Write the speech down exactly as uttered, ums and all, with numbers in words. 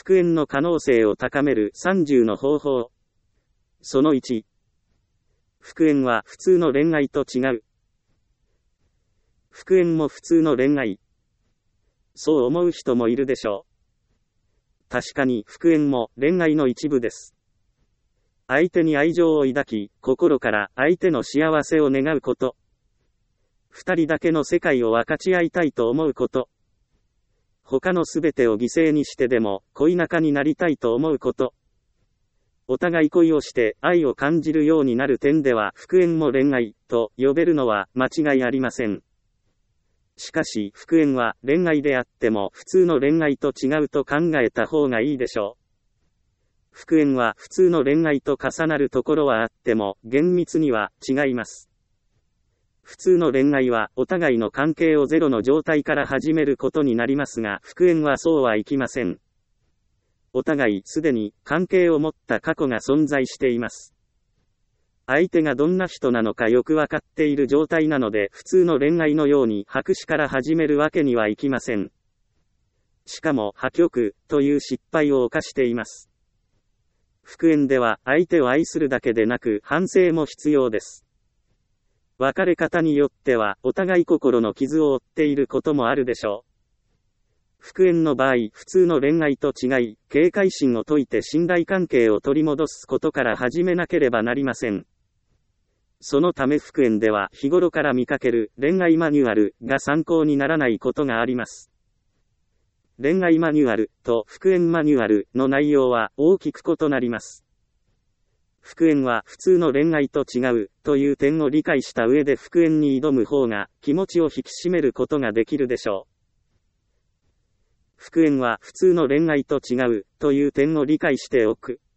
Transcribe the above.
復縁の可能性を高めるさんじゅうの方法。そのいち。復縁は普通の恋愛と違う。復縁も普通の恋愛。そう思う人もいるでしょう。確かに復縁も恋愛の一部です。相手に愛情を抱き、心から相手の幸せを願うこと。二人だけの世界を分かち合いたいと思うこと。他のすべてを犠牲にしてでも恋仲になりたいと思うこと。お互い恋をして愛を感じるようになる点では復縁も恋愛と呼べるのは間違いありません。しかし復縁は恋愛であっても普通の恋愛と違うと考えた方がいいでしょう。復縁は普通の恋愛と重なるところはあっても厳密には違います。普通の恋愛はお互いの関係をゼロの状態から始めることになりますが、復縁はそうはいきません。お互いすでに関係を持った過去が存在しています。相手がどんな人なのかよくわかっている状態なので、普通の恋愛のように白紙から始めるわけにはいきません。しかも破局という失敗を犯しています。復縁では相手を愛するだけでなく反省も必要です。別れ方によってはお互い心の傷を負っていることもあるでしょう。復縁の場合、普通の恋愛と違い、警戒心を解いて信頼関係を取り戻すことから始めなければなりません。そのため復縁では日頃から見かける恋愛マニュアルが参考にならないことがあります。恋愛マニュアルと復縁マニュアルの内容は大きく異なります。復縁は普通の恋愛と違うという点を理解した上で復縁に挑む方が気持ちを引き締めることができるでしょう。復縁は普通の恋愛と違うという点を理解しておく。